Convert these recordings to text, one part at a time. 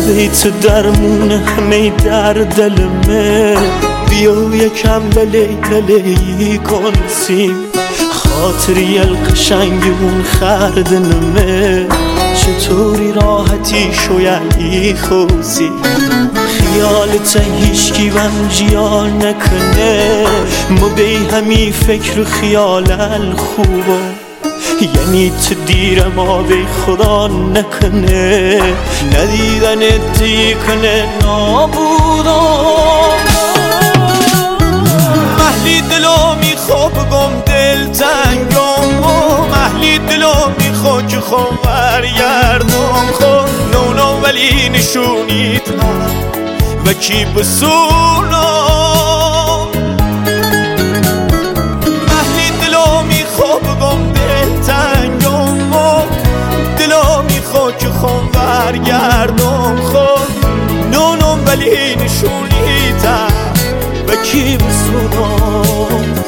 بیت درمون همه در دلمه، بیا یکم لیلی کنسیم خاطری القشنگمون خردنمه، چطوری راحتی شویلی خوزی خیالت هیچکی من جیار نکنه، ما بی همی فکر و خیال خوبه، یعنی تو دیر ما بی خدا نکنه، ندیدن دی کنه نابودم. محلی دلو میخوا بگم دل تنگم و محلی دلو میخوا که خون برگردم خون نونو ولی نشونیت و کی بسونم. محلی دلو میخوا بگم دل تنگم و دلو میخوا که خون برگردم خون نونو ولی نشونیت و کی بسونم.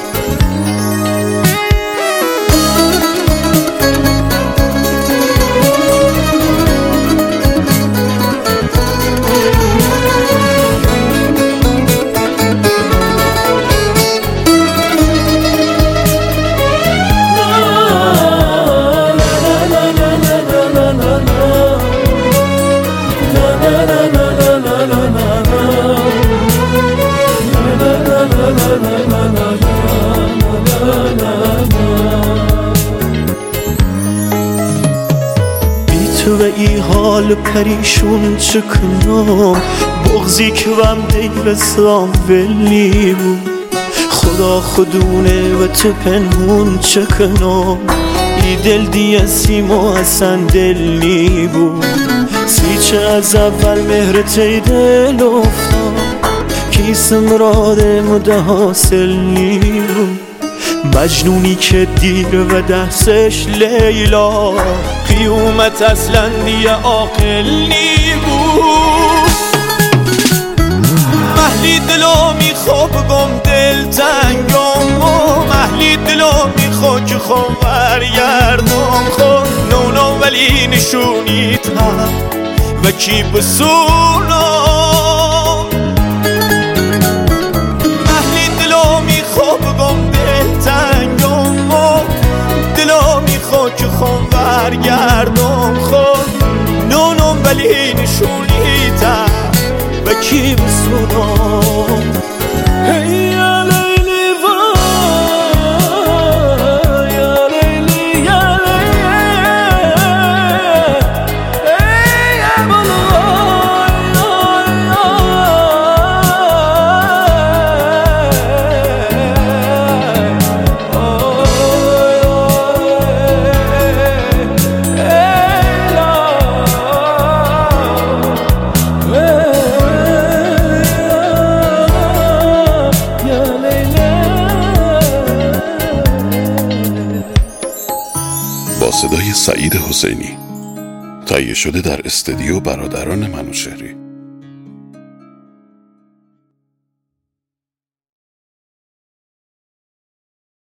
تو به ای حال پریشون چه کنم، بغضی که بم دیرستان ولی بود، خدا خودونه و تو پنهون چه کنم، ای دل دیه سیما اصلا دلی بود، سی چه از اول مهرت ای دل افتاد، کیسم راده مده حاصل نی بود، مجنونی که دیر و دستش لیلا، قیومت اصلا دیگه عاقل نی بود. محلی دلو میخوا بگم دل تنگم و محلی دلو میخوا که خون برگردم خون نونو ولی نشونیت و کی بسونم. محلی دلو میخوا بگم دل تنگم و دلو میخوا که خون برگردم خون نونم ولی نشونیت و کی بسونم. یا لیلی وای یا لیلی یا لیلی ای با صدای سعید حسینی، تهیه شده در استودیو برادران منوچهری.